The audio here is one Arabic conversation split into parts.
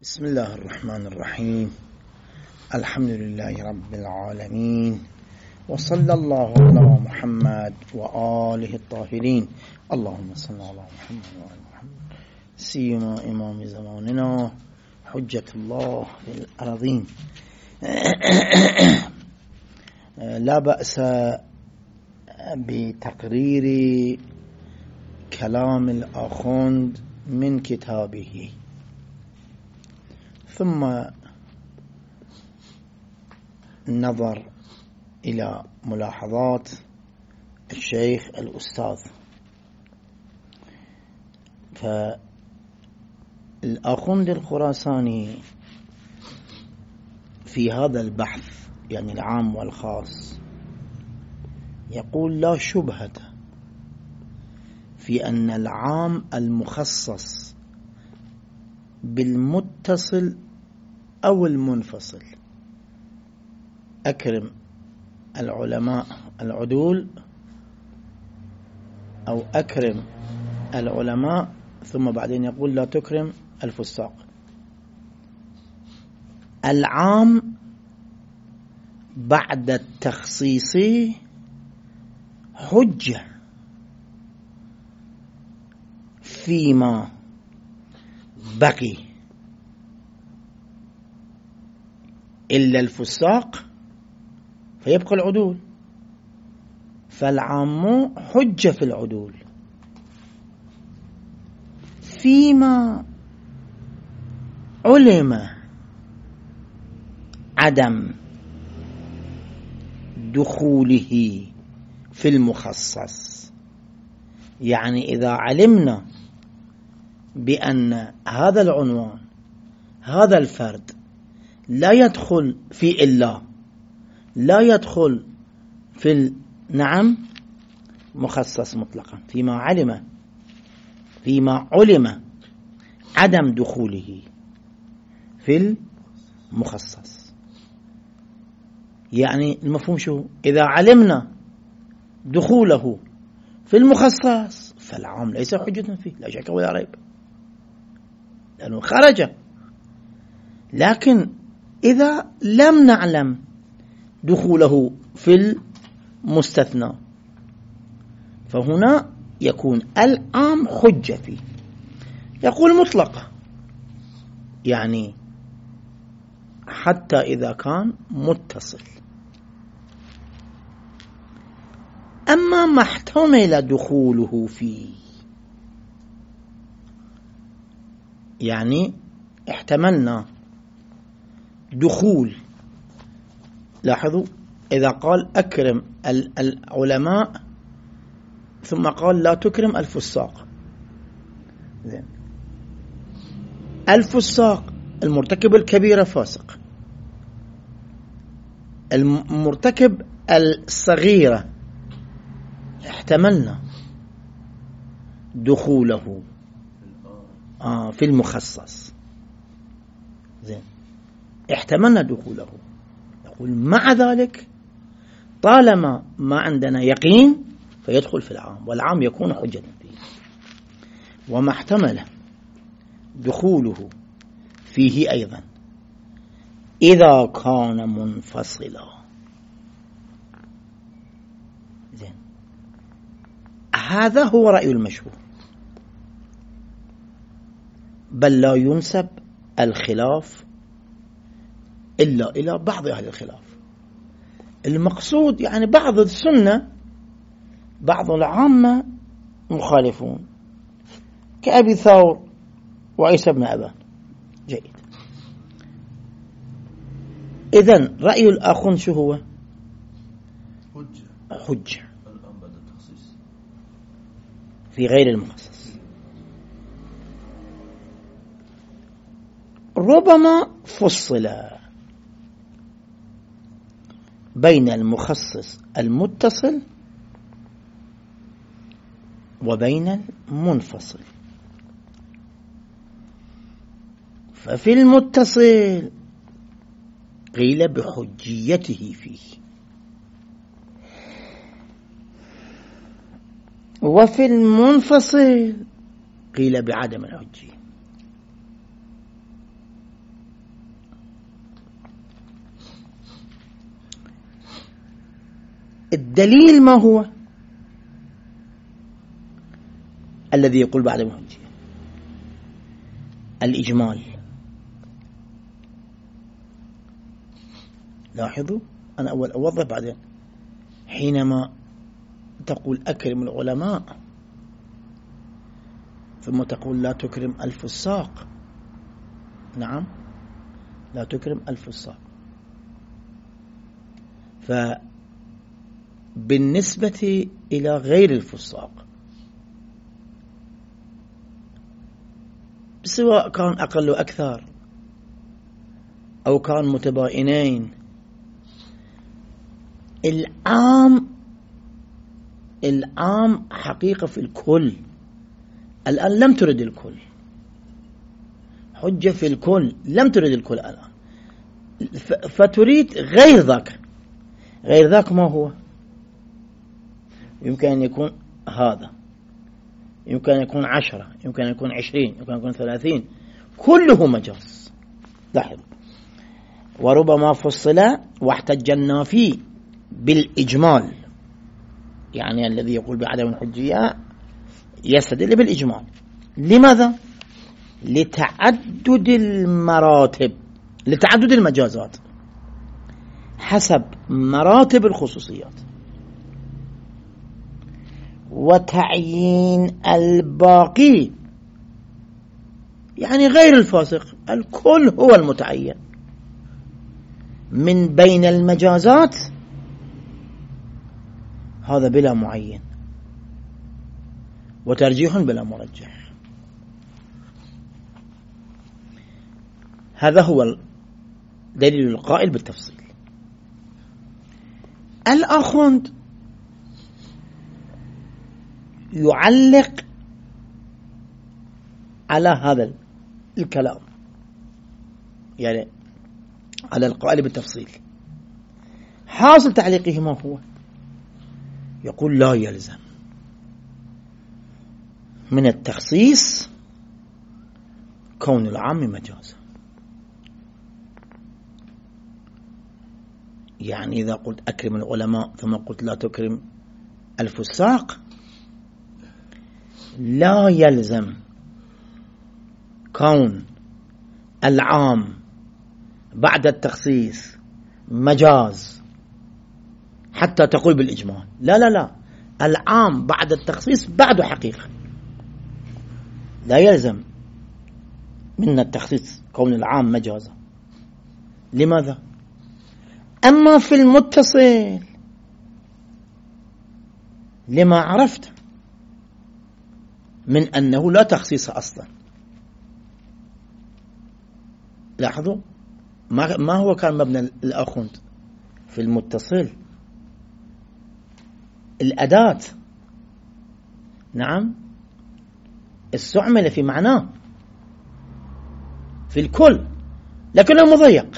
بسم الله الرحمن الرحيم. الحمد لله رب العالمين، وصلى الله على محمد وآله الطاهرين. اللهم صل على محمد وآل محمد سيما إمام زماننا حجة الله للأرضين. لا بأس بتقرير كلام الآخوند من كتابه، ثم نظر إلى ملاحظات الشيخ الأستاذ. فالآخوند الخراساني في هذا البحث، يعني العام والخاص، يقول لا شبهة في أن العام المخصص بالمتصل أو المنفصل، أكرم العلماء العدول أو أكرم العلماء، ثم بعدين يقول لا تكرم الفساق. العام بعد التخصيص حجة فيما بقي إلا الفساق فيبقى العدول، فالعام حجة في العدول فيما علم عدم دخوله في المخصص. يعني إذا علمنا بأن هذا العنوان، هذا الفرد لا يدخل في إلا، لا يدخل في مخصص مطلقا، فيما علم عدم دخوله في المخصص. يعني المفهوم شو؟ إذا علمنا دخوله في المخصص فالعام ليس حجة فيه، لا شك ولا ريب، لأنه خرج. لكن إذا لم نعلم دخوله في المستثنى فهنا يكون العام حجة فيه. يقول مطلقة، يعني حتى إذا كان متصل. أما ما احتمل دخوله فيه، يعني احتملنا دخول، لاحظوا إذا قال أكرم العلماء ثم قال لا تكرم الفساق، زين، الفساق المرتكب الكبيرة فاسق، المرتكب الصغيرة احتملنا دخوله في المخصص، زين، احتملنا دخوله. يقول مع ذلك طالما ما عندنا يقين فيدخل في العام، والعام يكون حجة فيه. وما احتمل دخوله فيه أيضا إذا كان منفصلا، زين، هذا هو رأي المشهور، بل لا ينسب الخلاف إلا إلى بعض أهل الخلاف. المقصود يعني بعض السنة، بعض العامة مخالفون كأبي ثور وعيسى بن أبان. جيد. إذن رأي الآخون شو هو؟ حجة في غير المخصص. ربما فصل بين المخصص المتصل وبين المنفصل. ففي المتصل قيل بحجيته فيه، وفي المنفصل قيل بعدم الحجية. الدليل ما هو؟ الذي يقول بعد الحجية الإجمال. لاحظوا أنا أول أوضح بعدين. حينما تقول أكرم العلماء ثم تقول لا تكرم الفساق، نعم لا تكرم الفساق، فبالنسبة إلى غير الفساق سواء كان أقل وأكثر أو كان متباينين، العام حقيقة في الكل. الآن لم ترد الكل، حجة في الكل، لم ترد الكل الآن، فتريد غير ذاك. غير ذاك ما هو؟ يمكن أن يكون هذا، يمكن أن يكون 10، يمكن أن يكون 20، يمكن أن يكون 30، كله مجاز. لاحظوا وربما فصل واحتج النافي بالإجمال، يعني الذي يقول بعدم الحجية يستدل بالإجمال. لماذا؟ لتعدد المراتب، لتعدد المجازات حسب مراتب الخصوصيات، وتعيين الباقي يعني غير الفاسق، الكل هو المتعين من بين المجازات، هذا بلا معين، وترجيح بلا مرجح. هذا هو دليل القائل بالتفصيل. الآخوند يعلق على هذا الكلام، يعني على القائل بالتفصيل. حاصل تعليقه ما هو؟ يقول لا يلزم من التخصيص كون العام مجازا. يعني إذا قلت أكرم العلماء ثم قلت لا تكرم الفساق، لا يلزم كون العام بعد التخصيص مجاز حتى تقول بالإجمال. لا لا لا، العام بعد التخصيص بعده حقيقة، لا يلزم من التخصيص كون العام مجازا. لماذا؟ أما في المتصل لما عرفت من أنه لا تخصيص أصلا. لاحظوا ما هو كان مبنى الآخوند في المتصل؟ الأداة، نعم، استعمل في معناه في الكل لكنه مضيق.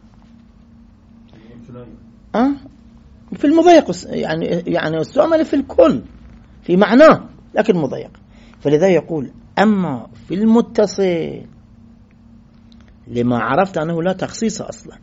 في المضيق يعني استعمل في الكل في معناه لكن مضيق. فلذا يقول أما في المتصل لما عرفت أنه لا تخصيص أصلا.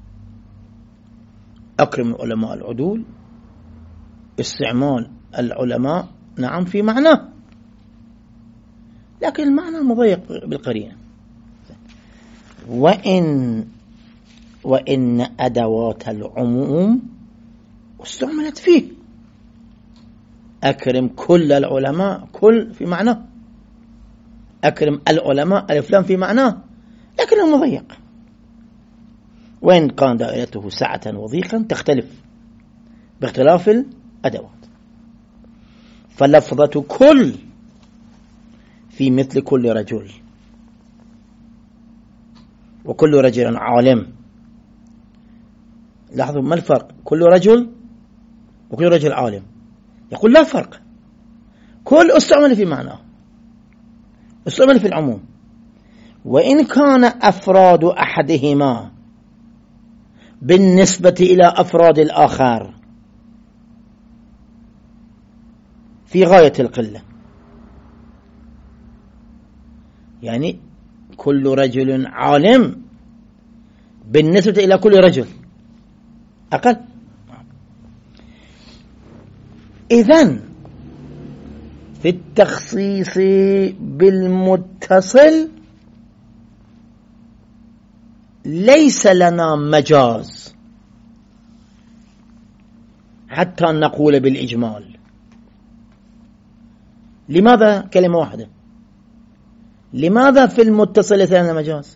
أكرم العلماء العدول، استعمال العلماء نعم في معناه لكن المعنى مضيق بالقرينة. وإن أدوات العموم استعملت فيه. أكرم كل العلماء، كل في معناه، أكرم العلماء الفلام في معناه لكنه مضيق. وإن كان دائرته سعة وضيقا تختلف باختلاف الأدوات. فلفظة كل في مثل كل رجل، وكل رجل عالم. لاحظوا ما الفرق؟ كل رجل وكل رجل عالم. يقول لا فرق، كل استعمل في معناه، استعمل في العموم. وإن كان أفراد أحدهما بالنسبة إلى أفراد الآخر في غاية القلة، يعني كل رجل عالم بالنسبة إلى كل رجل أقل. إذن في التخصيص بالمتصل ليس لنا مجاز حتى نقول بالإجمال. لماذا كلمة واحدة؟ لماذا في المتصل ليس لنا مجاز؟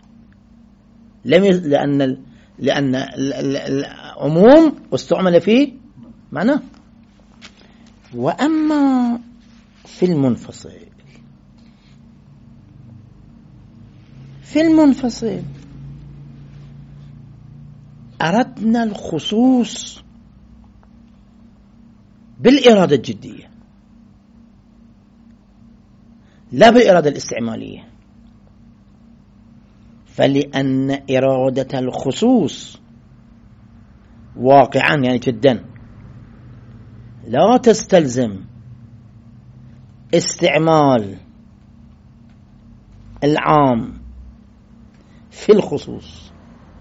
لأن العموم استعمل فيه معناه. وأما في المنفصل أردنا الخصوص بالإرادة الجدية لا بالإرادة الاستعمالية، فلأن إرادة الخصوص واقعا يعني جدا لا تستلزم استعمال العام في الخصوص.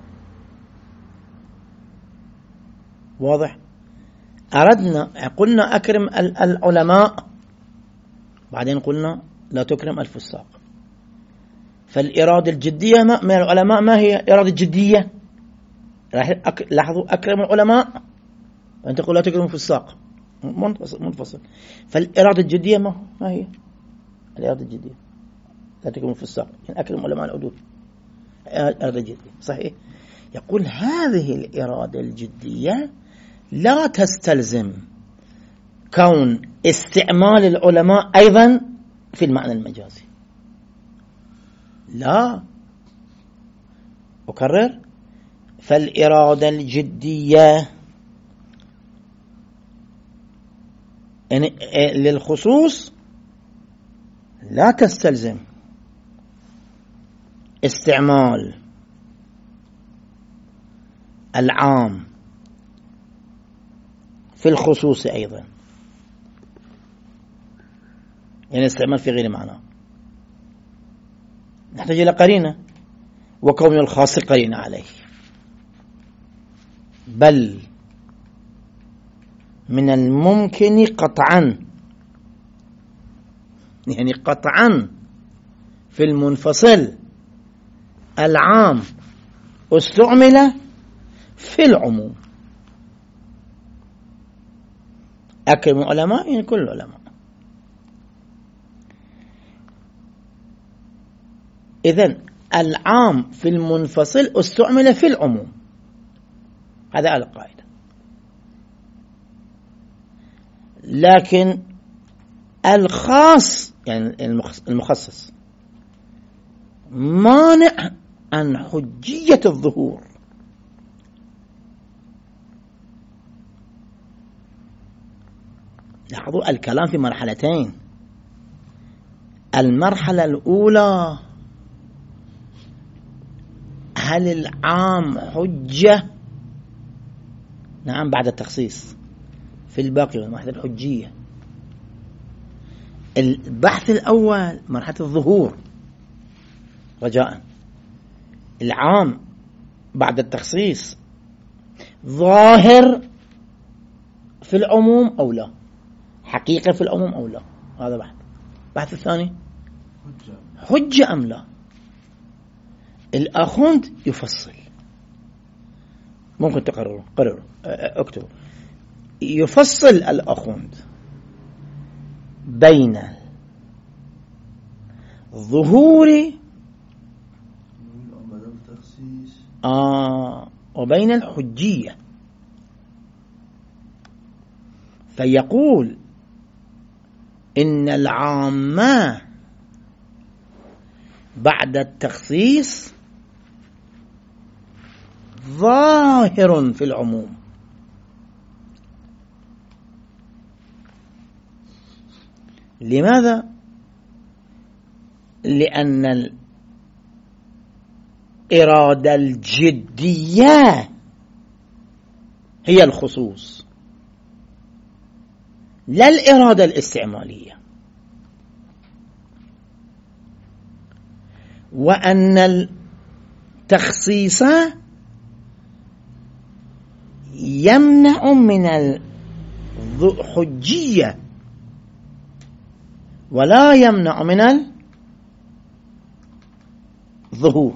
واضح؟ قلنا أكرم العلماء، بعدين قلنا لا تكرم الفساق. فالإرادة الجدية من العلماء ما هي إرادة جدية؟ لاحظوا أكرم العلماء وأنت تقول لا تكرم الفساق، منفصل. فالإرادة الجدية ما هي الإرادة الجدية؟ لا تكرم الفساق، يعني أكرم علماء العدول، إرادة جدية صحيح. يقول هذه الإرادة الجدية لا تستلزم كون استعمال العلماء أيضا في المعنى المجازي. لا، أكرر، فالإرادة الجدية يعني للخصوص لا تستلزم استعمال العام في الخصوص أيضا، يعني استعمال في غير معنى. نحتاج إلى قرينة، وكون الخاص قرينة عليه. بل من الممكن قطعا، يعني قطعا في المنفصل العام استعمل في العموم. أكرم علماء يعني كل العلماء. إذن العام في المنفصل استعمل في العموم، هذا القاعدة. لكن الخاص يعني المخصص مانع عن حجية الظهور. لاحظوا الكلام في مرحلتين. المرحلة الأولى هل العام حجة؟ نعم بعد التخصيص. في الباقي المرحلة الحجية. البحث الأول مرحلة الظهور رجاء. العام بعد التخصيص ظاهر في العموم أو لا، حقيقة في العموم أو لا، هذا بحث. البحث الثاني حجة أم لا. الأخوند يفصل، ممكن تقرروا اكتبوا. يفصل الأخوند بين ظهور وبين الحجية. فيقول إن العامة بعد التخصيص ظاهر في العموم. لماذا؟ لأن الإرادة الجدية هي الخصوص لا الإرادة الاستعمالية. وأن التخصيص يمنع من حجية ولا يمنع من الظهور.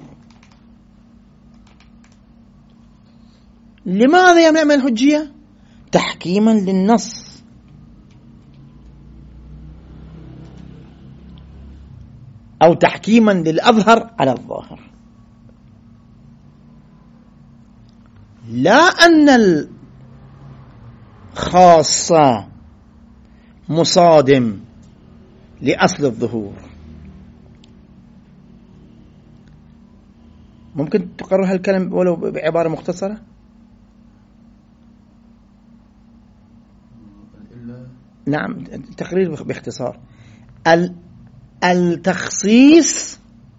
لماذا يمنع من الحجية؟ تحكيما للنص، أو تحكيما للأظهر على الظاهر، لا أن الخاصة مصادم لأصل الظهور. ممكن تقرر هالكلام ولو بعبارة مختصرة؟ نعم، تقرير باختصار. التخصيص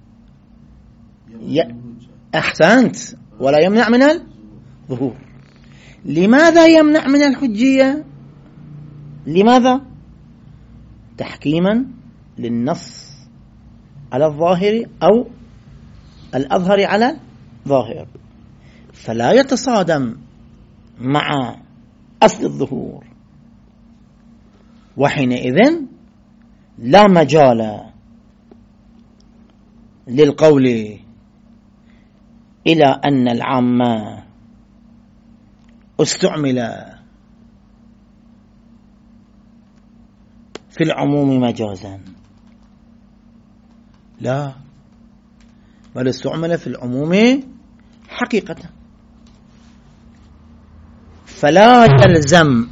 أحسنت، ولا يمنع من الظهور. لماذا يمنع من الحجية؟ لماذا؟ تحكيما للنص على الظاهر أو الأظهر على الظاهر، فلا يتصادم مع أصل الظهور، وحينئذ لا مجال للقول إلى أن العام استعمل في العموم مجازا، لا، بل استعمل في العموم حقيقة. فلا يلزم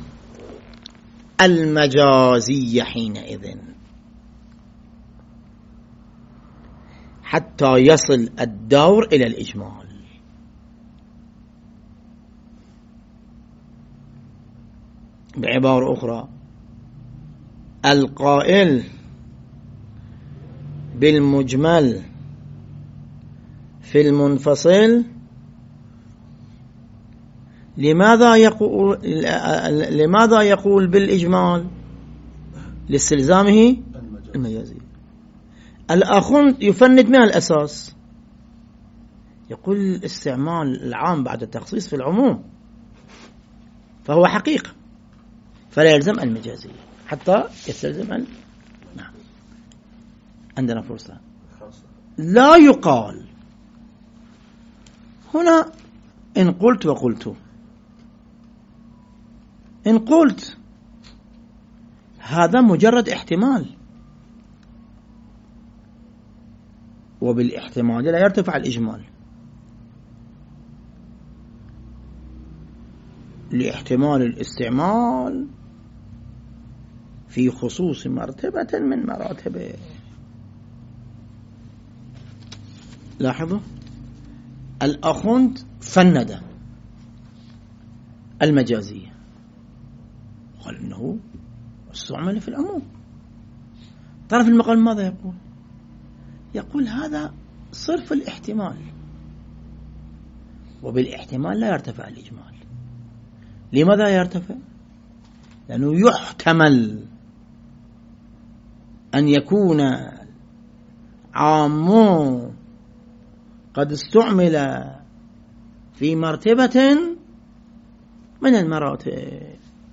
المجازي حينئذ حتى يصل الدور إلى الإجمال. بعبارة أخرى، القائل بالمجمل في المنفصل لماذا يقول بالإجمال؟ لاستلزامه المجازي. الآخر يفند من الأساس، يقول الاستعمال العام بعد التخصيص في العموم فهو حقيقة، فلا يلزم المجازي حتى يستلزم نعم. عندنا فرصة. لا يقال هنا إن قلت وقلت، إن قلت هذا مجرد احتمال، وبالاحتمال لا يرتفع الإجمال، لاحتمال الاستعمال في خصوص مرتبة من مراتبه. لاحظوا، الأخوند فند المجازية، قال إنه استعمل في العموم. طرف المقال ماذا يقول؟ يقول هذا صرف الاحتمال، وبالاحتمال لا يرتفع الإجمال. لماذا يرتفع؟ لأنه يحتمل أن يكون عام قد استعمل في مرتبة من المراتب،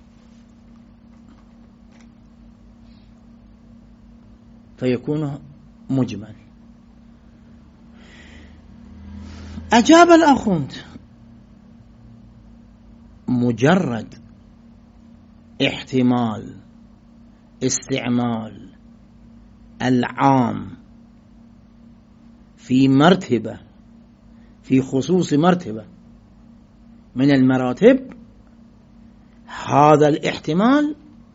فيكون مجمل. أجاب الآخوند مجرد احتمال استعمال العام في مرتبة في خصوص مرتبة من المراتب، هذا الاحتمال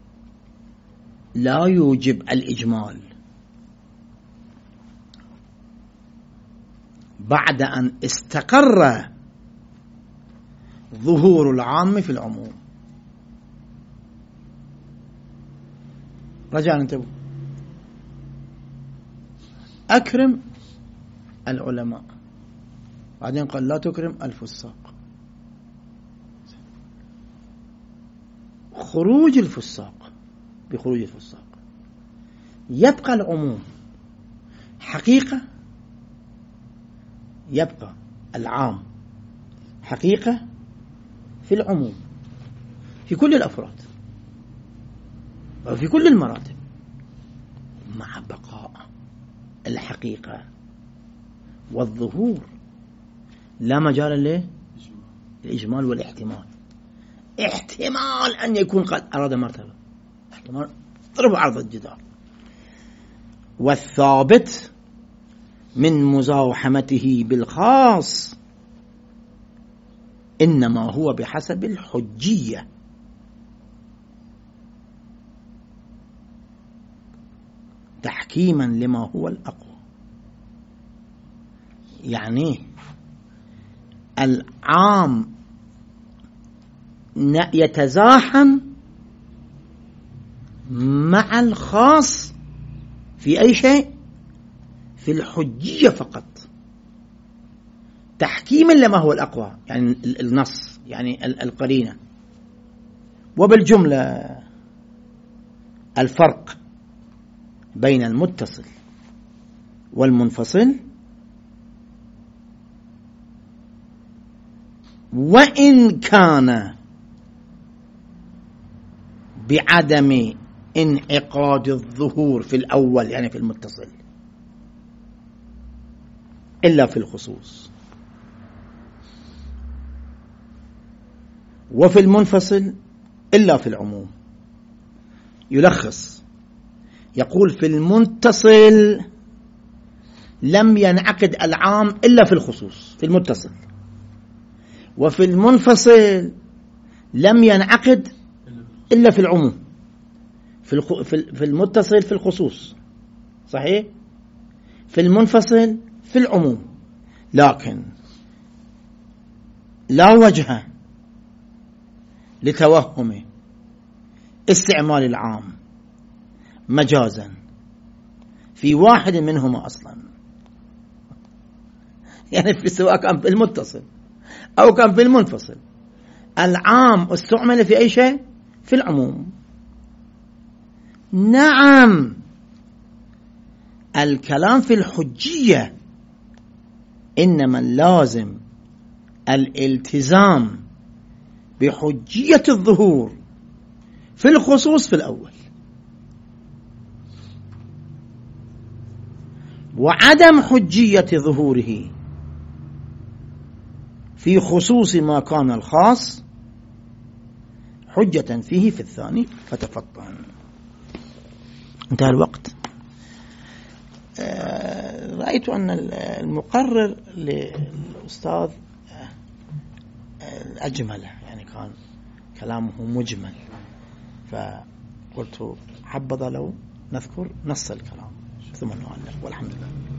لا يوجب الإجمال بعد أن استقر ظهور العام في العموم. رجعنا انتبهوا، أكرم العلماء، بعدين قال لا تكرم الفساق. خروج الفساق بخروج الفساق يبقى العموم حقيقة، يبقى العام حقيقة في العموم في كل الأفراد، وفي كل المراتب، مع بقاء الحقيقة والظهور لا مجال له الإجمال والاحتمال. احتمال أن يكون قد أراد مرتبة، احتمال ضرب عرض الجدار. والثابت من مزاحمته بالخاص إنما هو بحسب الحجية، تحكيما لما هو الأقوى. يعني العام يتزاحم مع الخاص في أي شيء؟ في الحجية فقط، تحكيما لما هو الأقوى، يعني النص، يعني القرينة. وبالجملة الفرق بين المتصل والمنفصل وإن كان بعدم انعقاد الظهور في الأول، يعني في المتصل، إلا في الخصوص، وفي المنفصل إلا في العموم. يلخص يقول في المتصل لم ينعقد العام إلا في الخصوص في المتصل، وفي المنفصل لم ينعقد إلا في العموم. في المتصل في الخصوص صحيح، في المنفصل في العموم. لكن لا وجه لتوهم استعمال العام مجازا في واحد منهما أصلا، يعني سواء كان في المتصل أو كان في المنفصل، العام استعمل في أي شيء؟ في العموم. نعم، الكلام في الحجية إنما اللازم الالتزام بحجية الظهور في الخصوص في الأول، وعدم حجية ظهوره في خصوص ما كان الخاص حجة فيه في الثاني. فتفطن. انتهى الوقت. رأيت أن المقرر للأستاذ أجمل، يعني كان كلامه مجمل، فقلت حبذا لو نذكر نص الكلام ثم نعلق. والحمد لله.